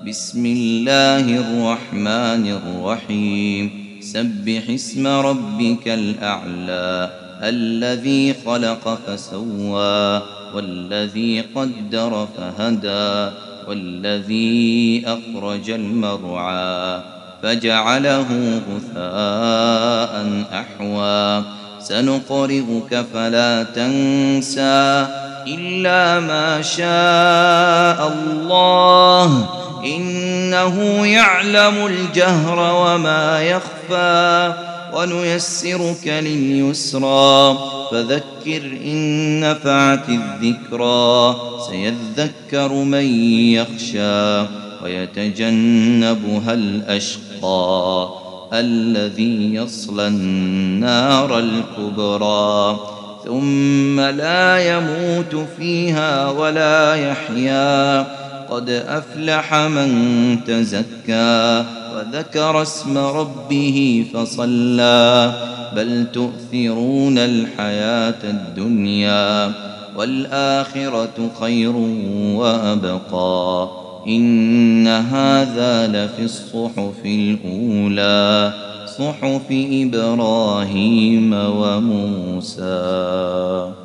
بسم الله الرحمن الرحيم سبح اسم ربك الأعلى الذي خلق فسوى والذي قدر فهدى والذي أخرج المرعى فجعله غثاء أحوى سنقرئك فلا تنسى إلا ما شاء الله إنه يعلم الجهر وما يخفى ونيسرك لليسرى فذكر إن نفعت الذكرى سيذكر من يخشى ويتجنبها الأشقى الذي يصلى النار الكبرى ثم لا يموت فيها ولا يحيا قد أفلح من تزكى وذكر اسم ربه فصلى بل تؤثرون الحياة الدنيا والآخرة خير وأبقى إن هذا لفي الصحف الأولى صحف إبراهيم وموسى.